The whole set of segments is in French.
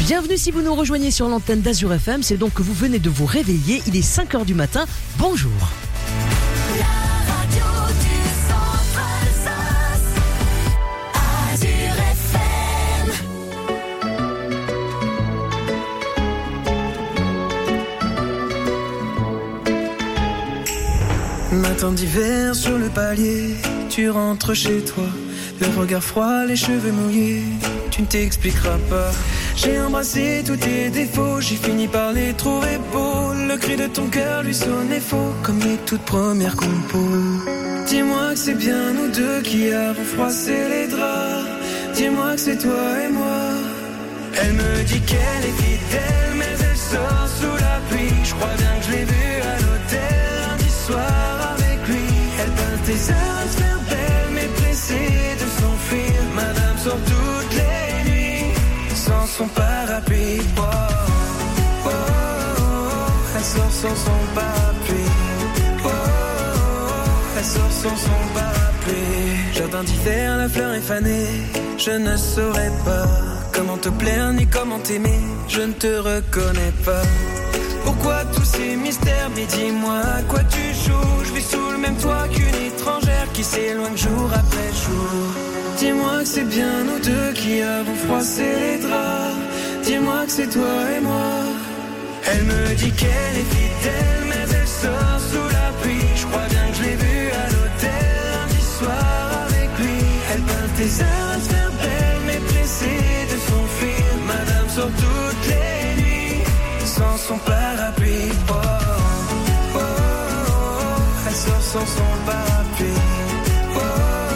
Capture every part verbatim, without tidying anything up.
Bienvenue si vous nous rejoignez sur l'antenne d'Azur F M, c'est donc que vous venez de vous réveiller, il est cinq heures du matin, bonjour. La radio du centre Alsace, Azur F M. Matin d'hiver sur le palier, tu rentres chez toi, le regard froid, les cheveux mouillés, tu ne t'expliqueras pas. J'ai embrassé tous tes défauts, j'ai fini par les trouver beaux. Le cri de ton cœur lui sonnait faux, comme les toutes premières compos. Dis-moi que c'est bien nous deux qui avons froissé les draps. Dis-moi que c'est toi et moi. Elle me dit qu'elle est fidèle, mais elle sort sous la pluie. Je crois bien que je l'ai vue à l'hôtel lundi soir avec lui. Elle passe des heures à se faire belle, mais pressée de s'enfuir. Madame sort toutes les nuits sans son parapluie. Oh, oh, oh, oh. Elle sort sans son parapluie. Oh, oh, oh. Elle sort sans son parapluie. Jardin d'hiver, la fleur est fanée. Je ne saurais pas comment te plaire ni comment t'aimer. Je ne te reconnais pas. Pourquoi tous ces mystères? Mais dis-moi à quoi tu joues. Je vis sous le même toit qu'une étrangère qui s'éloigne jour après jour. Dis-moi que c'est bien nous deux qui avons froissé les draps. Dis-moi que c'est toi et moi. Elle me dit qu'elle est fidèle, mais elle sort sous la pluie. Je crois bien que je l'ai vue à l'hôtel lundi soir avec lui. Elle passe des heures à se faire belle, mais pressée de s'enfuir. Madame sort toutes les nuits sans son parapluie. Oh, oh, oh, oh. Elle sort sans son parapluie. Oh, oh,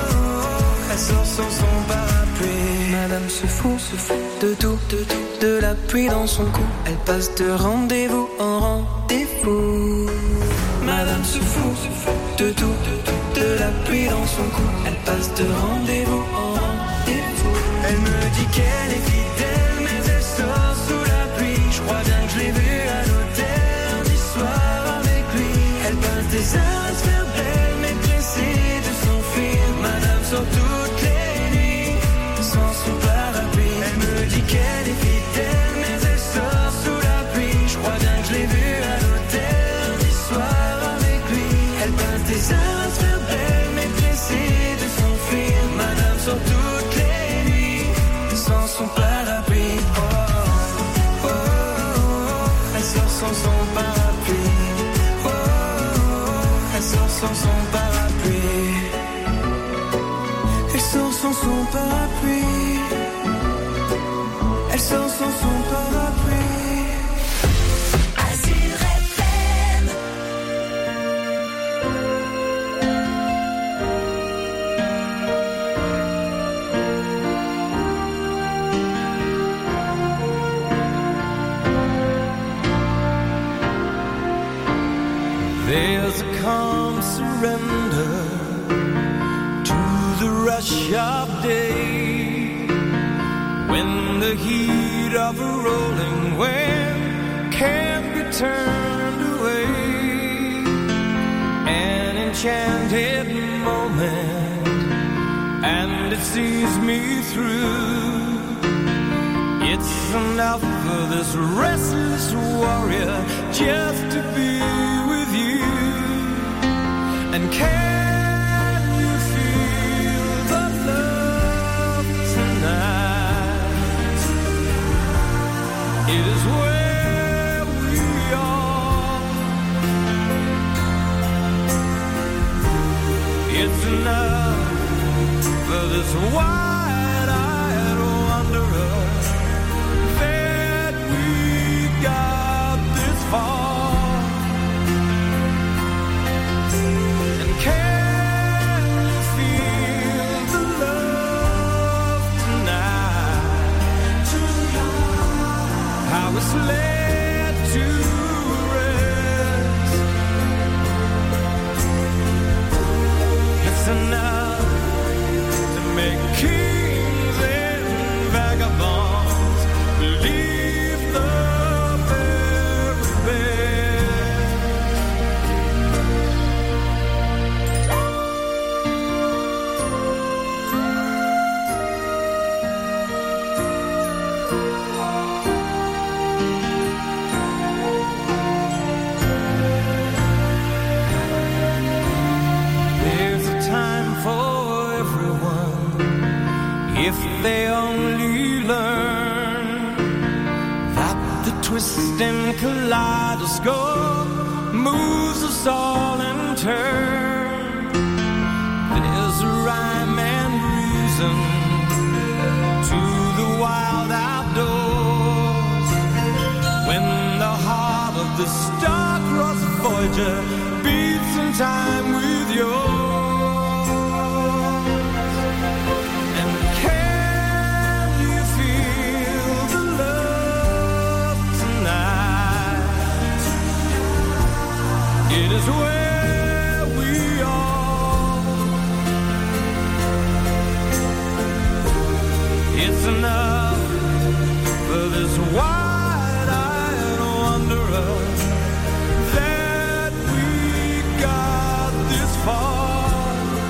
oh. Elle sort sans son parapluie. Madame se fout, se fout de tout, de tout, de la pluie dans son cou. Elle passe de rendez-vous en rendez-vous. Madame se fout, se fout de tout, de tout, de la pluie dans son cou. Elle passe de rendez-vous en rendez-vous. Elle me dit qu'elle est fidèle, mais elle sort sous la pluie. Je crois bien que je l'ai vue à l'hôtel lundi soir avec lui. Elle passe des heures à se faire belle, mais pressée de s'enfuir. Madame sort toutes les nuits sans son parapluie. Elle me dit qu'elle est fidèle, mais elle sort sous la pluie. Je crois bien que je l'ai vue à l'hôtel lundi soir avec lui. Elle passe des heures à se faire belle, mais pressée de s'enfuir. Madame sort toutes les nuits sans son parapluie. Oh, oh, oh, oh. Elle sort sans son parapluie. Oh, oh, oh. Elle sort sans son parapluie. Elle sort sans son parapluie. Elle sort sans son parapluie. Azur F M. There's a calm surrender to the rush of day, when the heat of a rolling wave can't be turned away. An enchanted moment, and it sees me through. It's enough for this restless warrior just to be with you. And can you feel the love tonight? It is where we are. It's enough for this wide-eyed wanderer that we got this far. And can you feel the love tonight? How it's led to rest. It's enough to make kings and vagabonds believe the very best. if they only learn that the twisting kaleidoscope moves us all in turn. There's a rhyme and reason to the wild outdoors when the heart of the star-crossed Voyager beats in time with yours. It is where we are. It's enough for this wide-eyed wanderer that we got this far.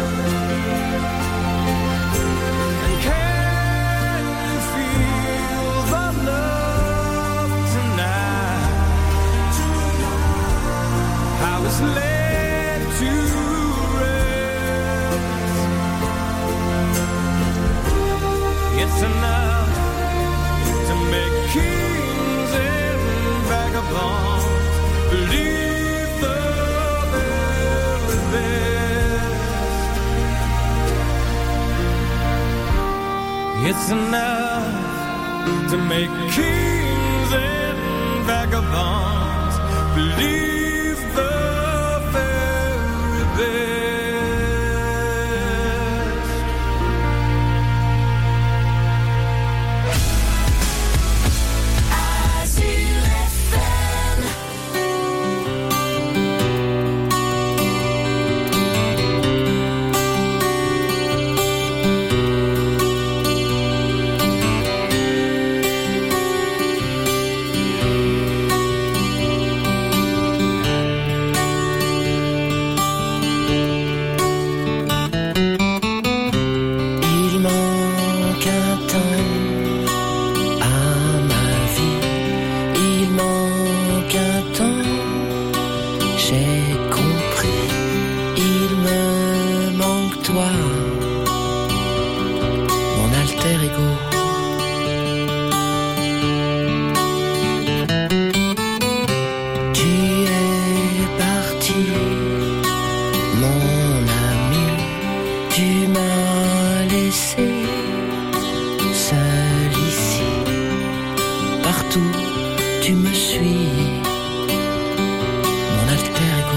And can you feel the love tonight? I was led to rest. It's enough to make kings and vagabonds believe the very best. It's enough to make kings and vagabonds believe the very best. Azure F M. Il manque un temps à ma vie, il manque un temps, j'ai compris, il me manque toi, mon alter ego. Tu es parti, mon ami, tu m'as laissé seul ici. Partout tu me suis, mon alter ego.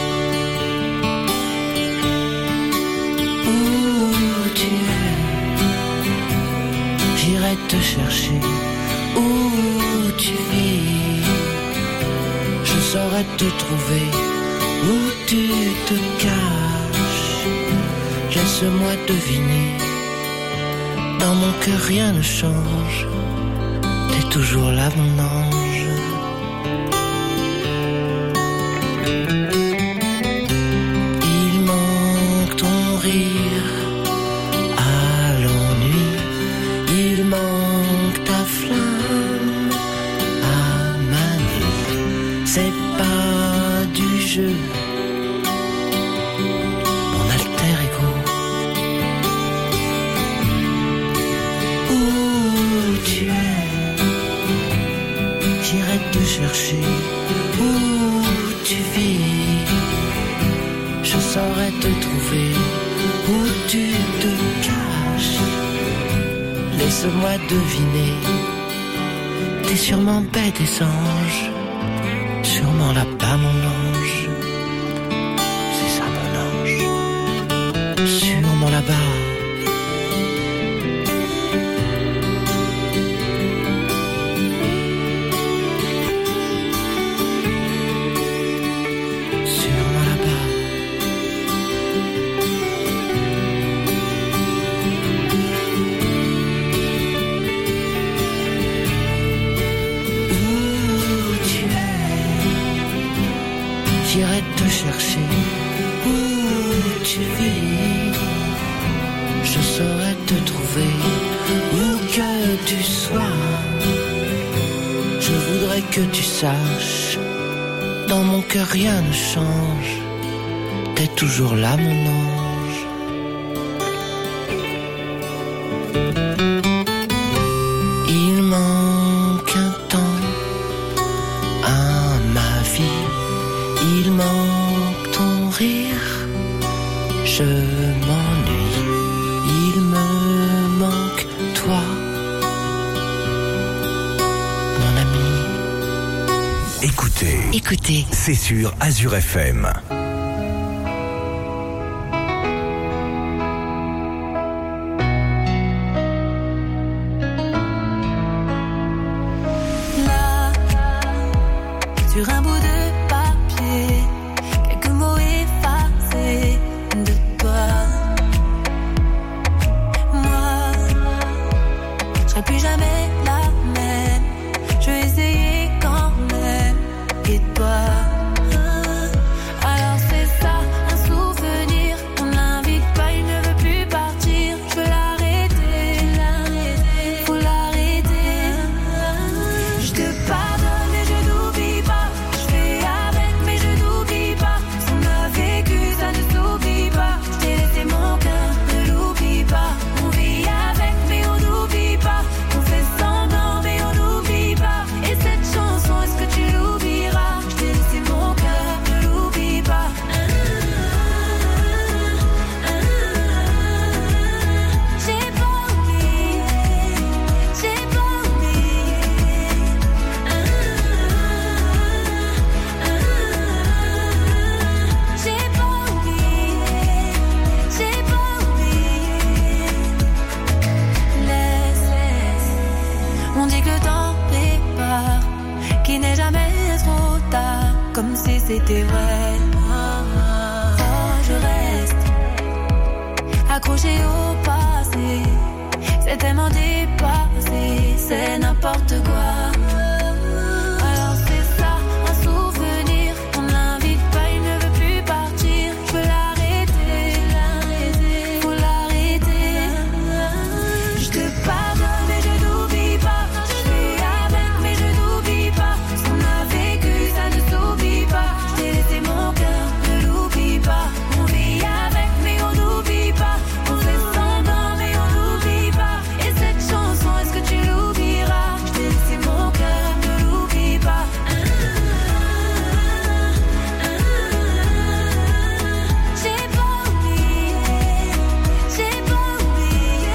Où tu es, j'irai te chercher. Où tu vis, je saurais te trouver. Où tu te caches, laisse-moi deviner. Dans mon cœur rien ne change, t'es toujours là mon ange. Il manque ton rire à l'ennui, il manque ta flamme à ma nuit. C'est pas du jeu, mon alter ego. Où tu es, j'irai te chercher. Où tu vis, je saurais te trouver. Où tu te caches, laisse-moi deviner. T'es sûrement bête et singe, sûrement là-bas mon ange. C'est ça mon ange, sûrement là-bas. Sûrement là-bas. Où tu es, j'irai te chercher. Où tu vis, je saurais te trouver. Où que tu sois, je voudrais que tu saches. Dans mon cœur rien ne change, t'es toujours là mon ange. écoutez, c'est sur Azure F M. Là, sur un bout de papier, quelques mots effacés de toi. Moi, je serai plus jamais la même. Je vais essayer quand même. Et toi? Alors c'est ça, un souvenir. On l'invite pas, il ne veut plus partir. Je veux l'arrêter, l'arrêter, faut l'arrêter. Je te pardonne mais je n'oublie pas. Je fais avec mais je n'oublie pas. Ce qu'on a vécu ça ne s'oublie pas. Je t'ai laissé mon cœur, ne l'oublie pas. On vit avec mais on n'oublie pas. On fait semblant mais on n'oublie pas. Et cette chanson, est-ce que tu l'oublieras? Je t'ai laissé mon cœur, ne l'oublie pas. J'ai pas oublié, j'ai pas oublié. J'ai pas oublié, j'ai pas oublié. Laisse, laisse. On dit que le temps prépare, qu'il n'est jamais trop tard, comme si c'était vrai. Oh, je reste accroché au passé, c'est tellement dépassé, c'est n'importe quoi. Alors c'est ça, un souvenir, on l'invite pas, il ne veut plus partir. Je veux l'arrêter, l'arrêter, faut l'arrêter. Je te pardonne mais je n'oublie pas. Je fais avec mais je n'oublie pas. Ce qu'on a vécu ça ne s'oublie pas. Je t'ai laissé mon cœur, ne l'oublie pas. On vit avec mais on n'oublie pas. On fait semblant mais on n'oublie pas. Et cette chanson, est-ce que tu l'oublieras? Je t'ai laissé mon cœur, ne l'oublie pas. J'ai pas oublié, j'ai pas oublié.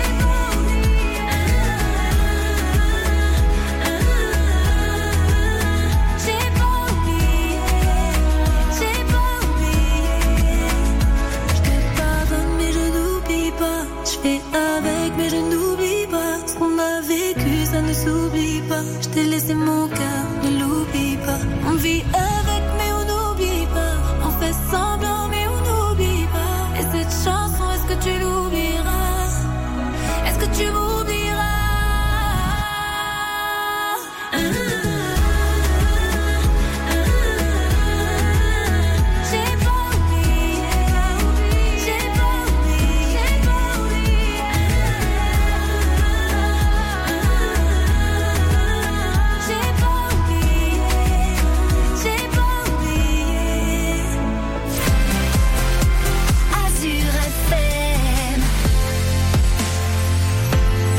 J'ai pas oublié, j'ai pas oublié. Je te pardonne mais je n'oublie pas. Je fais avec mais je n'oublie pas. Ce qu'on a vécu ça ne s'oublie pas. Je t'ai laissé mon cœur, ne l'oublie pas. On vit avec mais on n'oublie pas. On fait semblant mais on n'oublie pas. Et cette chanson, est-ce que tu l'oublieras? Est-ce que tu m'oublieras? J'ai pas oublié, j'ai pas oublié, j'ai pas oublié. J'ai pas oublié, j'ai pas oublié. Azure F M.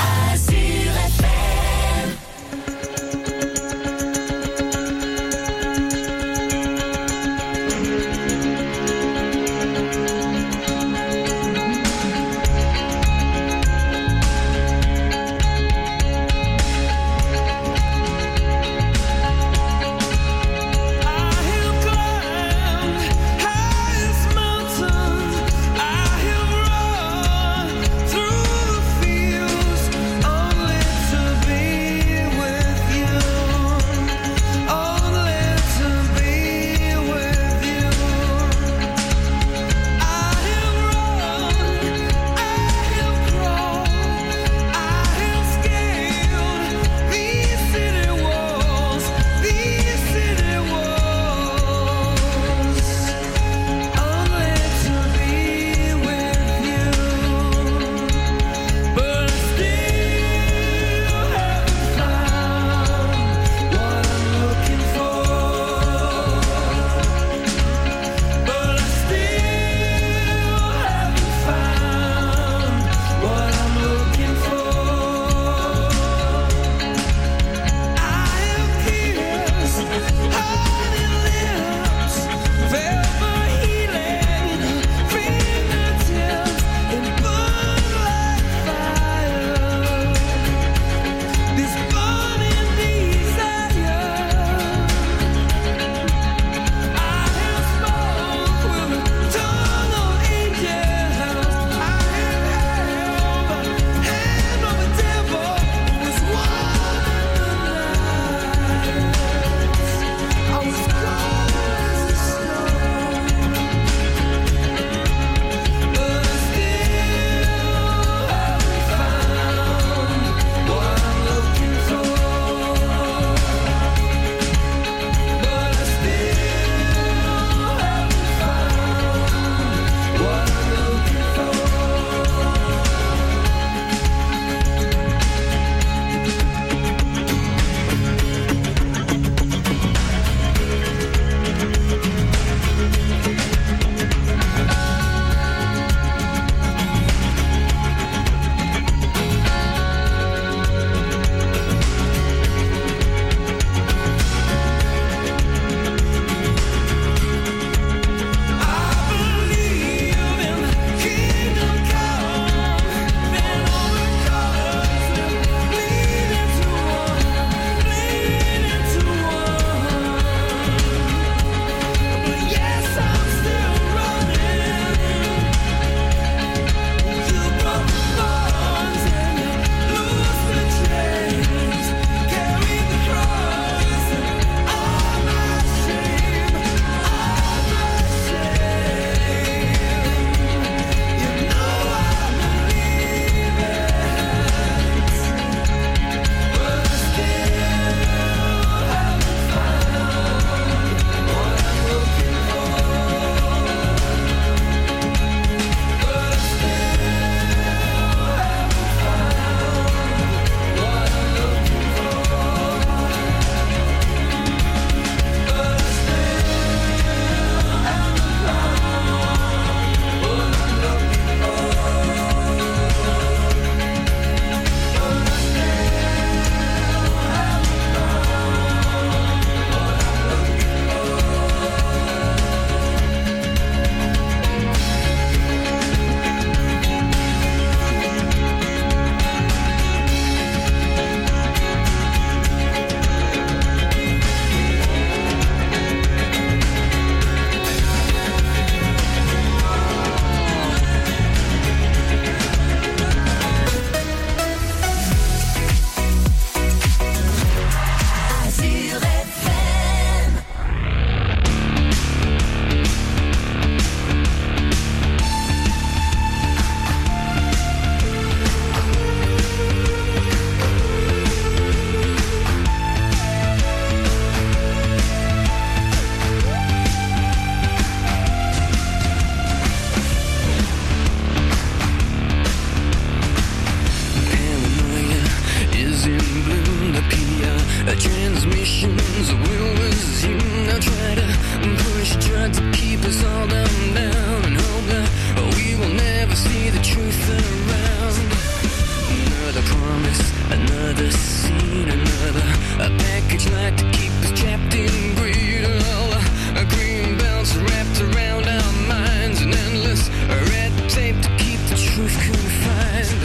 roses in bloom, the P R transmissions will resume. Now try to push, try to keep us all down, down, and hope that we will never see the truth around. Another promise, another scene, another a package like to keep us trapped in greed. All a green belts wrapped around our minds, and endless red tape to keep the truth confined.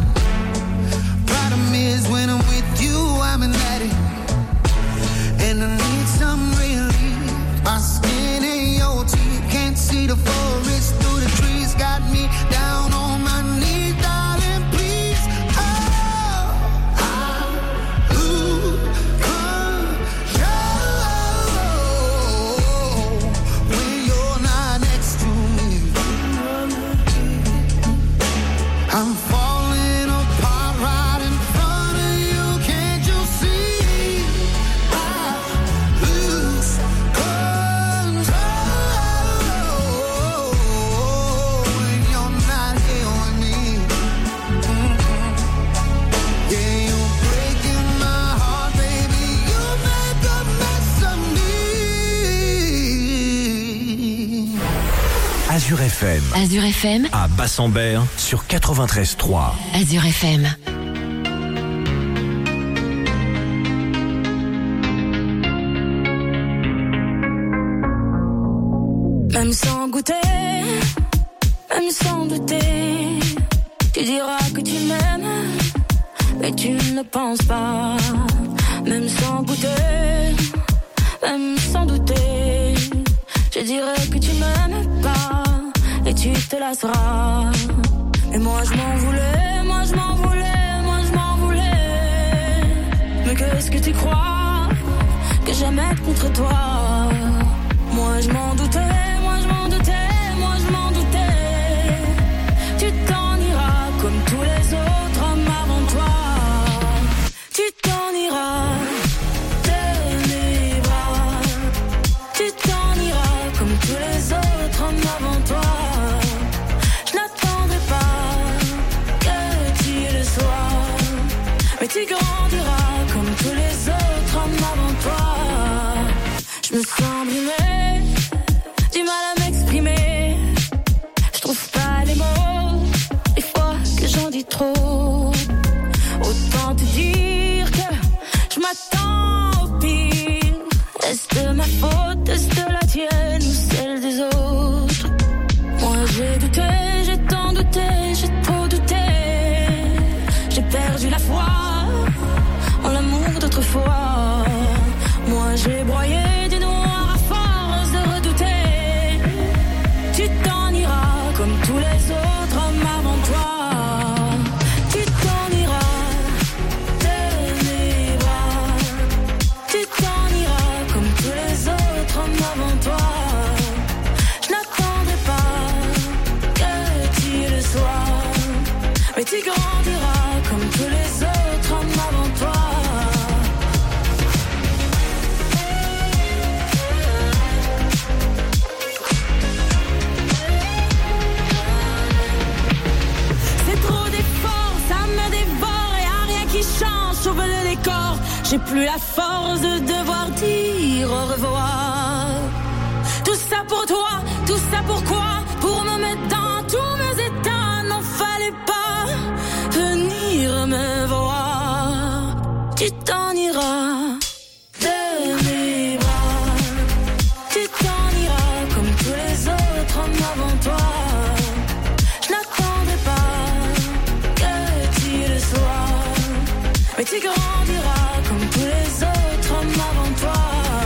And Azure F M. Azure F M. À Bassambert sur quatre-vingt-treize trois. Azure F M. Même sans goûter, même sans douter, tu diras que tu m'aimes, mais tu ne le penses pas. Même sans goûter, même sans douter, je dirais que tu m'aimes pas, et tu te lasseras. Mais moi je m'en voulais, moi je m'en voulais, moi je m'en voulais. Mais qu'est-ce que tu crois que j'aime être contre toi? Moi je m'en doutais. Comme tous les autres hommes avant toi, tu t'en iras de mes bras. Tu t'en iras comme tous les autres hommes avant toi. Je n'attendrai pas que tu le sois, mais tu grandiras comme tous les autres hommes avant toi. Je me sens brimée, du mal à m'exprimer. Je trouve pas les mots. J'en dis trop, autant te dire que je m'attends au pire. Est-ce de ma faute, est-ce de la tienne ou celle des autres? Moi j'ai douté, j'ai tant douté, j'ai trop douté. J'ai perdu la foi en l'amour d'autrefois. Moi j'ai broyé du noir à force de redouter. Tu t'en iras comme tous les autres hommes avant toi. Mais tu grandiras comme tous les autres hommes avant toi. C'est trop d'efforts, ça me dévore et y'a rien qui change, sauf le décor. J'ai plus la force de devoir dire au revoir. Tout ça pour toi, tout ça pourquoi? Pour me mettre dans tous mes états, n'en fallait pas venir me voir. Tu t'en iras de mes bras. Tu t'en iras comme tous les autres hommes avant toi. Je n'attendrai pas que tu le sois, mais tu grandiras comme tous les autres hommes avant toi.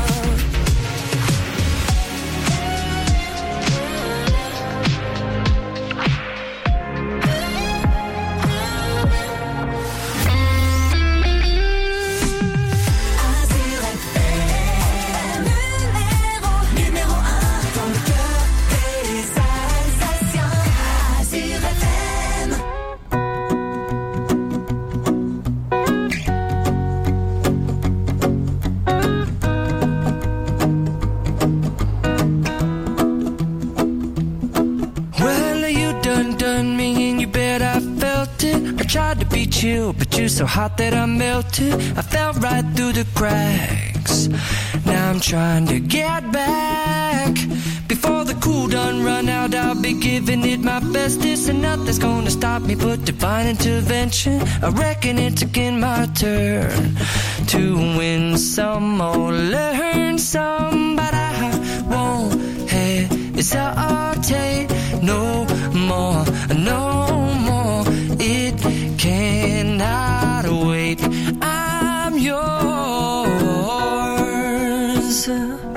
Tried to beat you, but you're so hot that I melted. I fell right through the cracks. Now I'm trying to get back. Before the cool done run out, I'll be giving it my bestest, and nothing's gonna stop me but divine intervention. I reckon it's again my turn to win some or learn some, but I won't hesitate no more, no more. It cannot wait. I'm yours.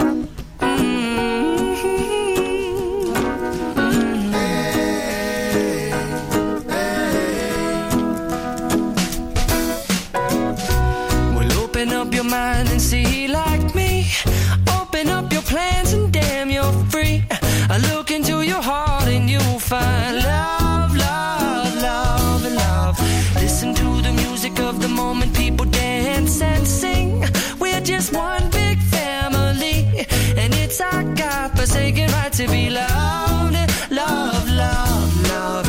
Open up your mind and see like me. Open up your plans and damn, you're free. I look into your heart and you'll find love, love, love, love. Listen to the music of the moment, people dance and sing. We're just one big family, and it's our God-forsaken right to be loved, love, love, love,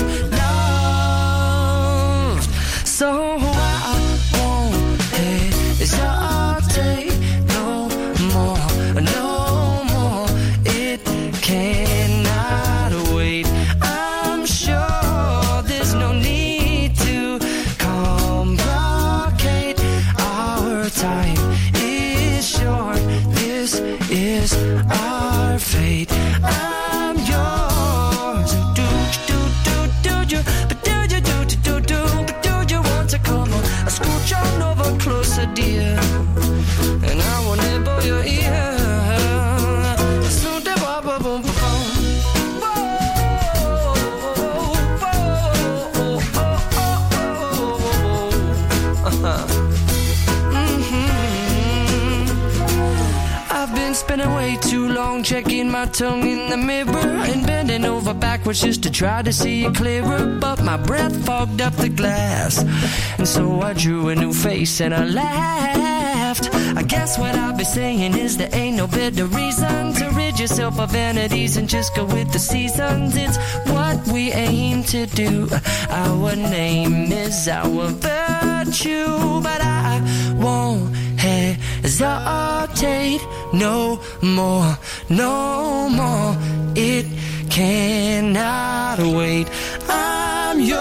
love. So I won't hesitate been spending way too long checking my tongue in the mirror and bending over backwards just to try to see it clearer. But my breath fogged up the glass, and so I drew a new face and I laughed. I guess what I'll be saying is there ain't no better reason to rid yourself of vanities and just go with the seasons. It's what we aim to do. Our name is our virtue, but I won't hesitate no more, no more. It cannot wait. I'm yours.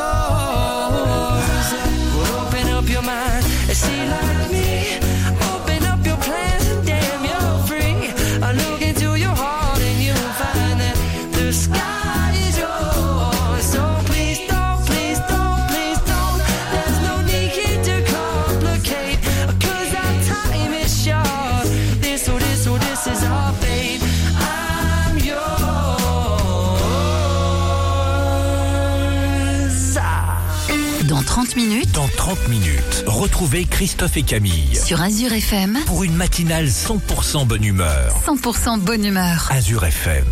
Well, open up your mind and see like me. Open up your plans and damn, you're free. I look into your heart and you'll find that the sky is yours. So please don't, please don't, please don't. There's no need here to complicate, 'cause our time is short. This or this or this is our fate. I'm yours. Dans trente minutes, Dans trente minutes, retrouvez Christophe et Camille sur Azur F M, pour une matinale cent pour cent bonne humeur. cent pour cent bonne humeur. Azur F M.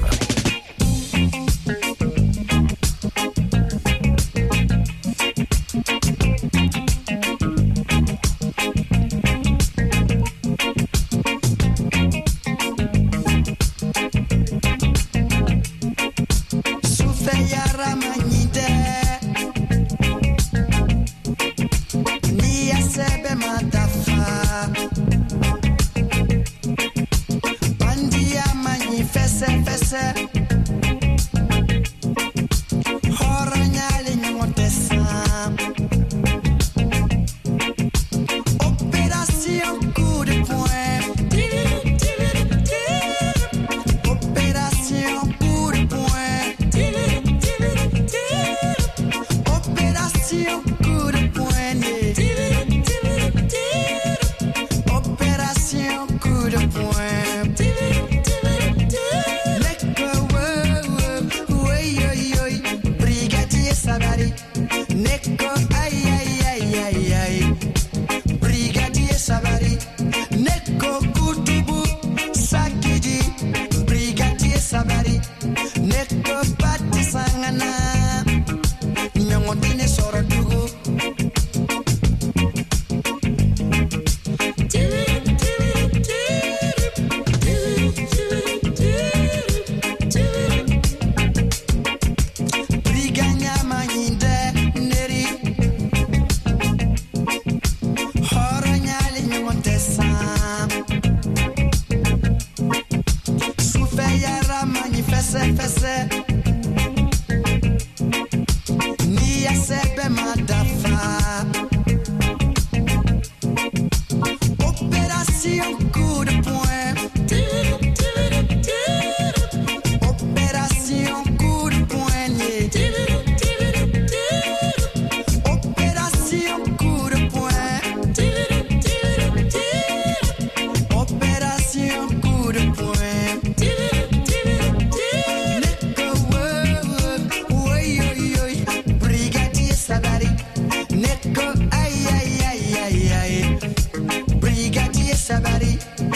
Brigadier Sabari.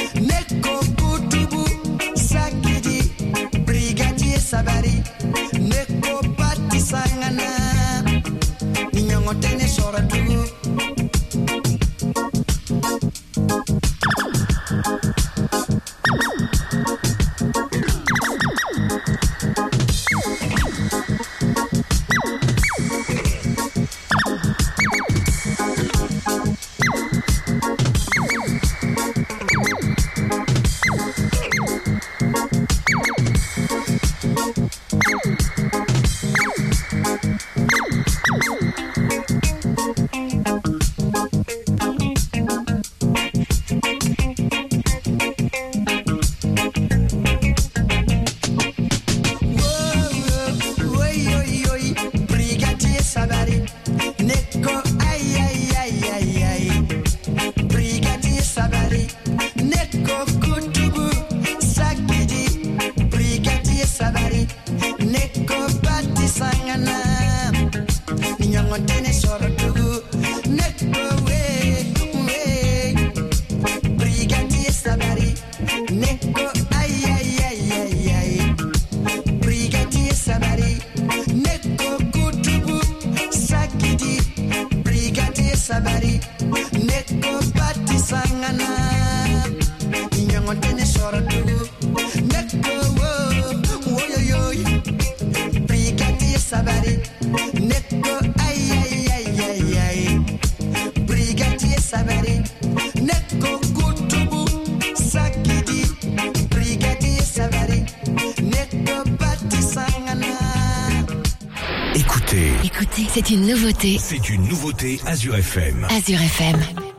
C'est une nouveauté. C'est une nouveauté Azure F M. Azure F M.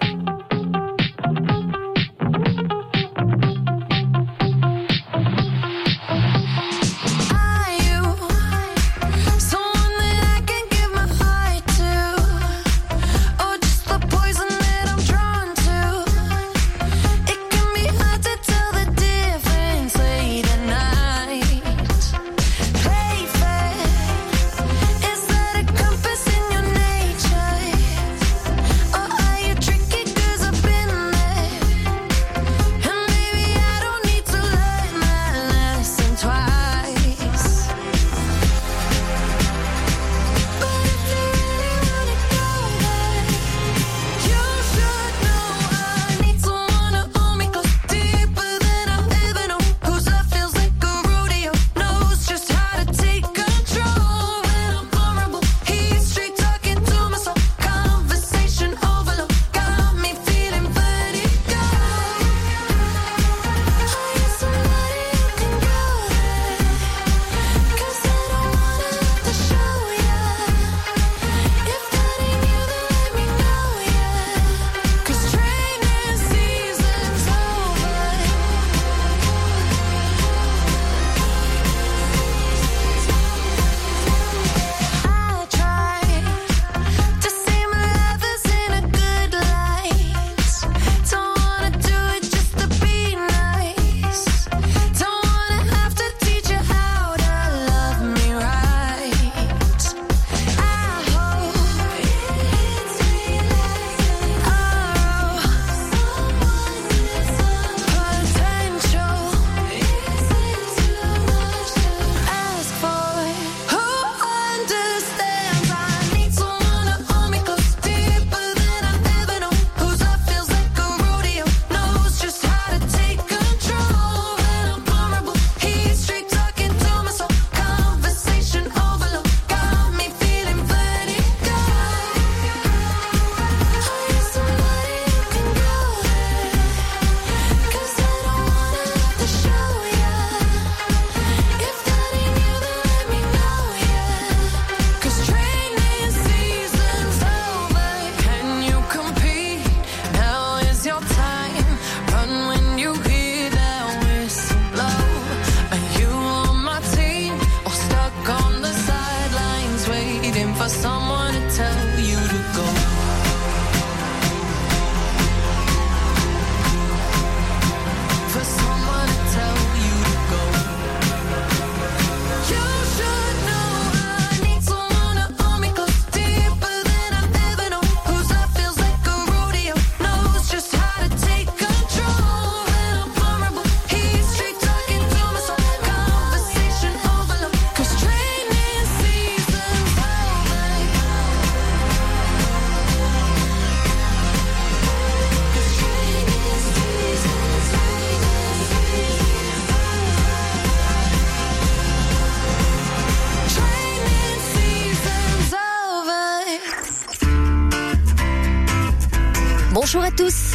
Bonjour à tous.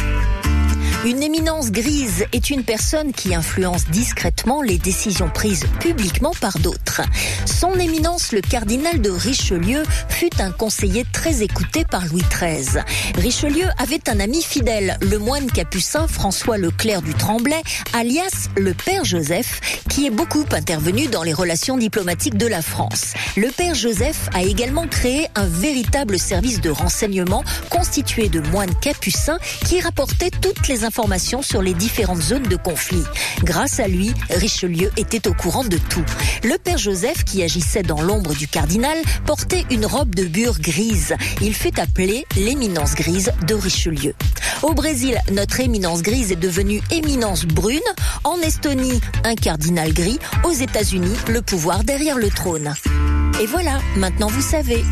Une éminence grise est une personne qui influence discrètement les décisions prises publiquement par d'autres. Son éminence, le cardinal de Richelieu, fut un conseiller très écouté par Louis treize. Richelieu avait un ami fidèle, le moine capucin François Leclerc du Tremblay, alias le Père Joseph, qui est beaucoup intervenu dans les relations diplomatiques de la France. Le Père Joseph a également créé un véritable service de renseignement constitué de moines capucins qui rapportaient toutes les informations sur les différentes zones de conflit. Grâce à lui, Richelieu était au courant de tout. Le Père Joseph, qui agissait dans l'ombre du cardinal, portait une robe de bure grise. Il fut appelé l'éminence grise de Richelieu. Au Brésil, notre éminence grise est devenue éminence brune. En Estonie, un cardinal gris. Aux États-Unis, le pouvoir derrière le trône. Et voilà, maintenant vous savez.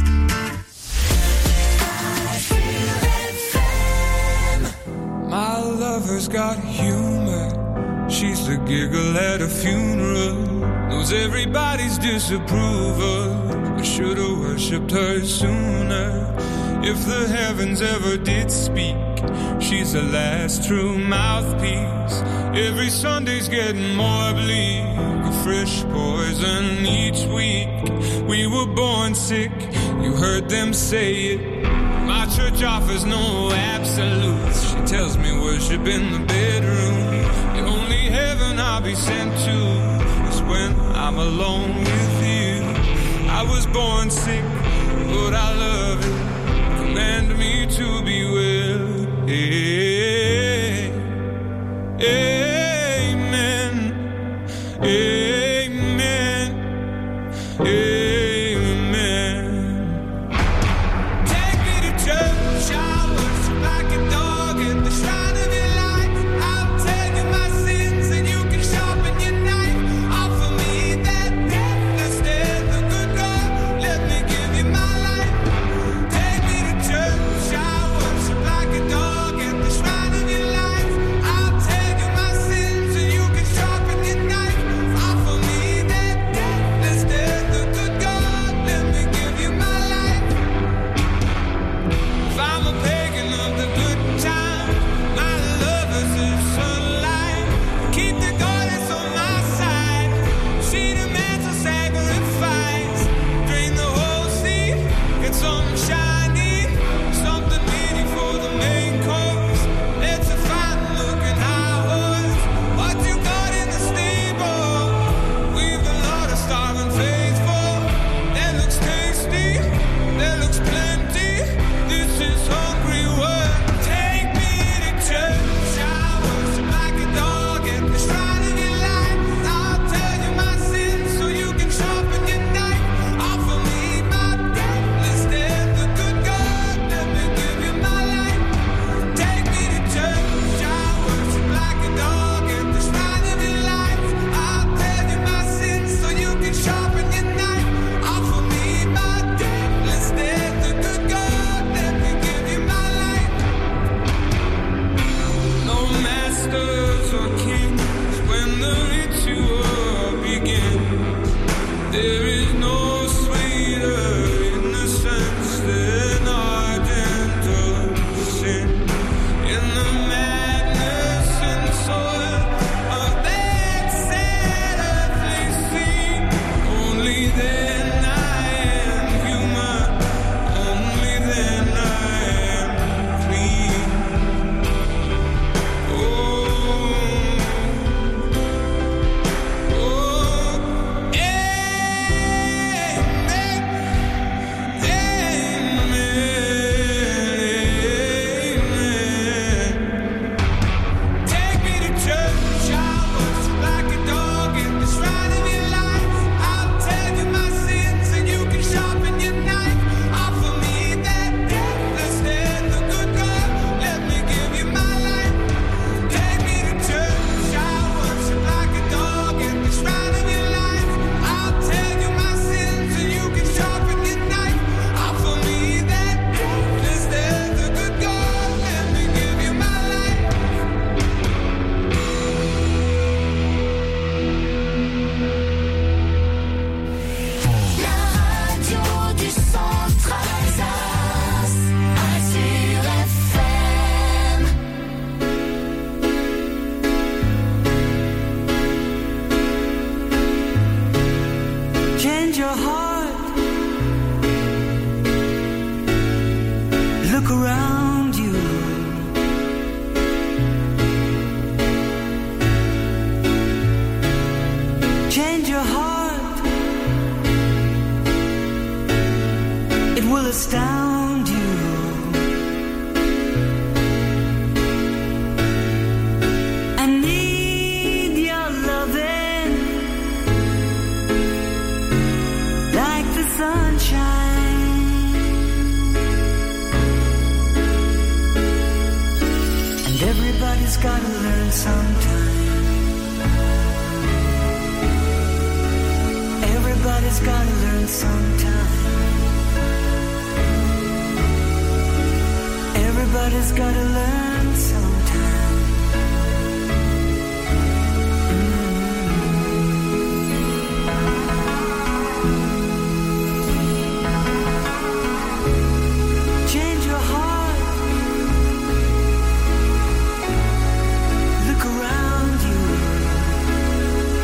My lover's got humor. She's the giggle at a funeral. Knows everybody's disapproval. I should've worshipped her sooner. If the heavens ever did speak, she's the last true mouthpiece. Every Sunday's getting more bleak. A fresh poison each week. We were born sick, You heard them say it. My church offers no absolutes. She tells me worship in the bedroom. The only heaven I'll be sent to is when I'm alone with you. I was born sick, but I love it. Command me to be well. Hey, amen. Amen. Amen.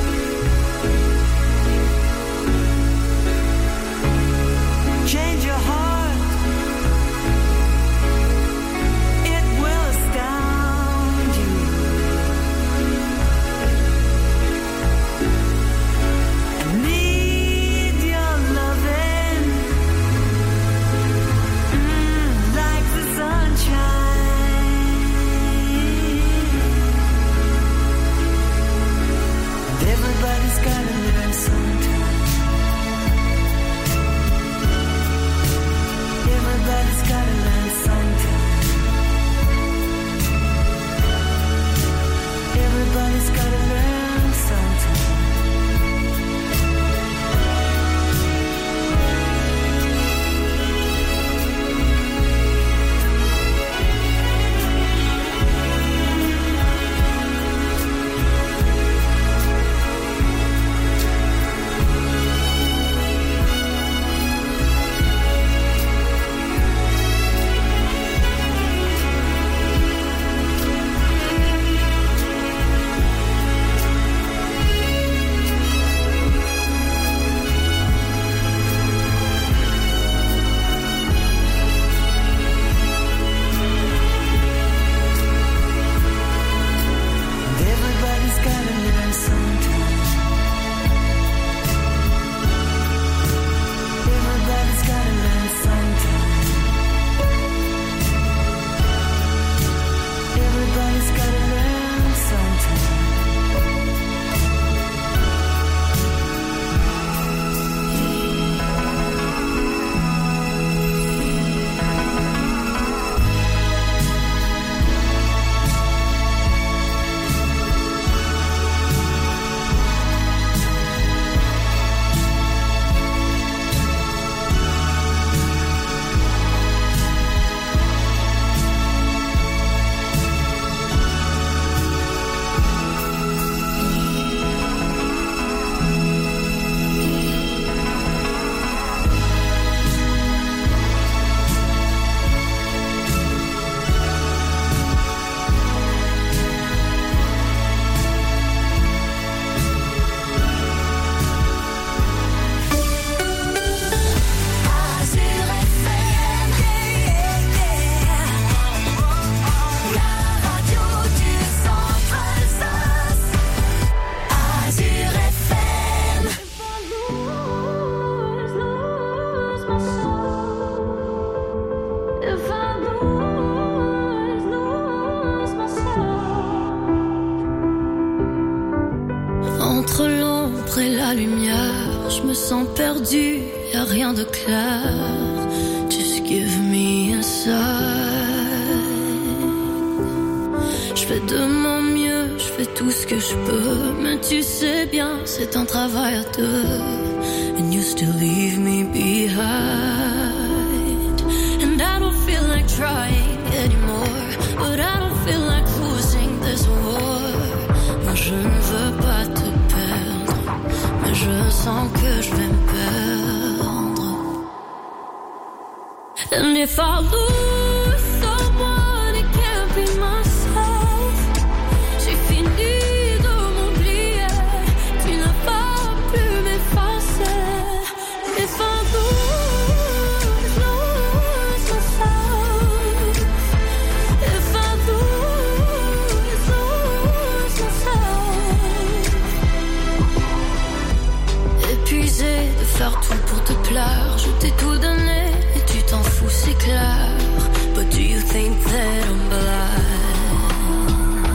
Change your heart. Entre l'ombre et la lumière, je me sens perdue, y a rien de clair. Just give me a sign. Je fais de mon mieux, je fais tout ce que je peux, mais tu sais bien, c'est un travail à deux. And you still leave me behind. And I don't feel like trying anymore, but I don't feel like losing this war. Moi je ne veux pas te perdre, mais je sens que je vais me perdre. And if I lose someone, it can't be myself. J'ai fini de m'oublier, tu ne vas plus m'effacer. If I lose, lose myself. If I lose, lose myself. Épuisé de faire tout pour te plaire, je t'ai tout donné. T'en fous, c'est clair. But do you think that I'm blind?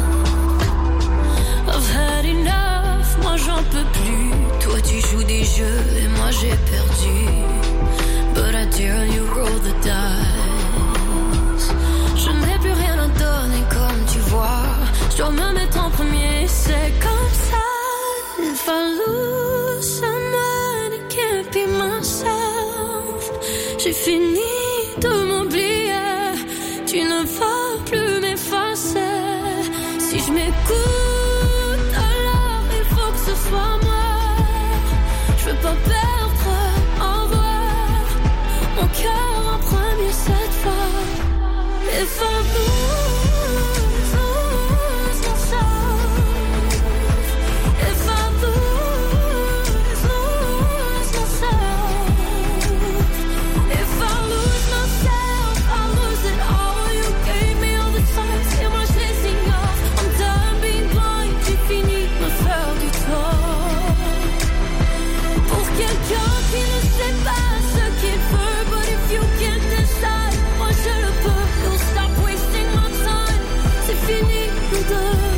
I've had enough, moi j'en peux plus. Toi tu joues des jeux et moi j'ai perdu. But I dare you roll the dice. Je n'ai plus rien à donner comme tu vois. Je dois me mettre en premier, c'est comme ça. If I lose someone, it can't be myself. J'ai fini de m'oublier, tu ne vas plus m'effacer. Si je m'écoute, alors il faut que ce soit moi. Je veux pas perdre en voir mon cœur en premier cette fois. If I lose, lose myself. If I lose, lose myself. If I lose myself, I lose it all. You gave me all the time, c'est moi je les ignore. I'm done being blind, j'ai fini de me faire du tort. Pour quelqu'un qui ne sait pas ce qu'il veut, but if you can't decide, moi je le peux. You'll stop wasting my time, c'est fini nous deux.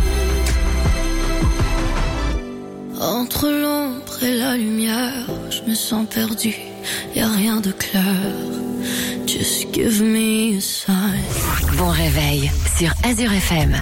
Entre l'ombre et la lumière, je me sens perdu. Y'a rien de clair. Just give me a sign. Bon réveil sur Azure F M.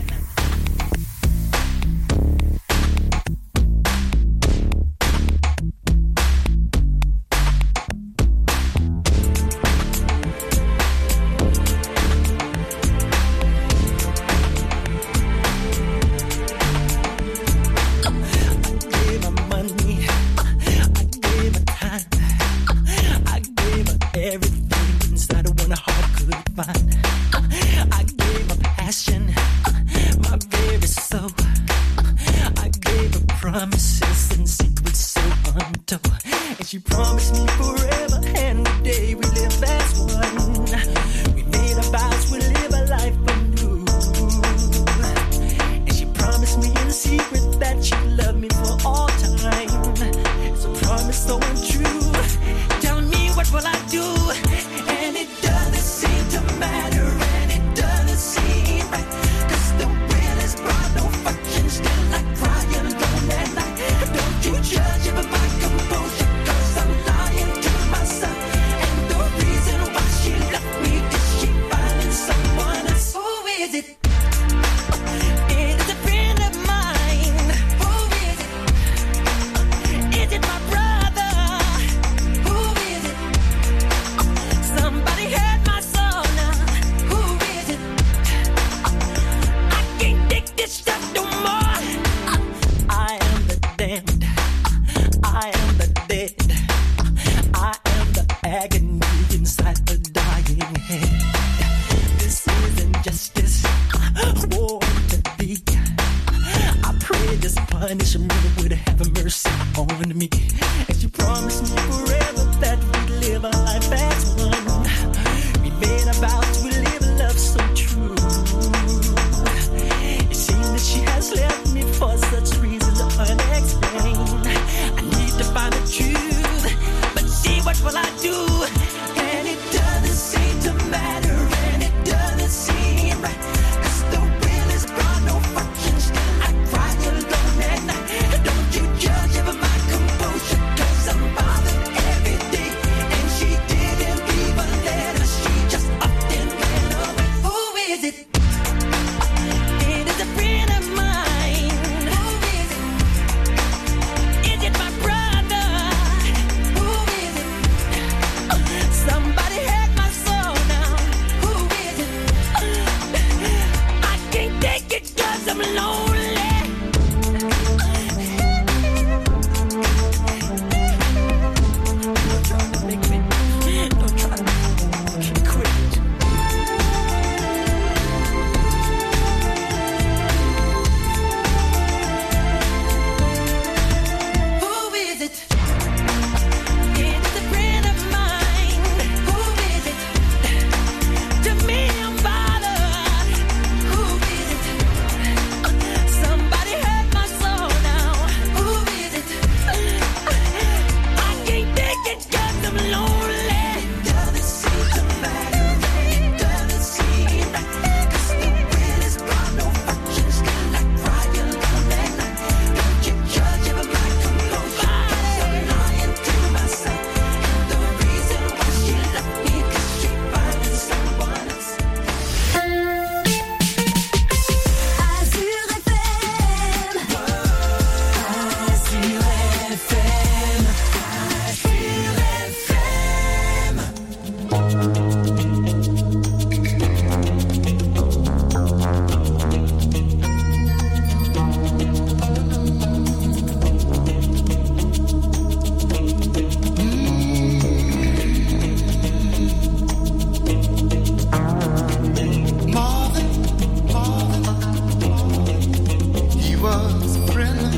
Don't you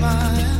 smile.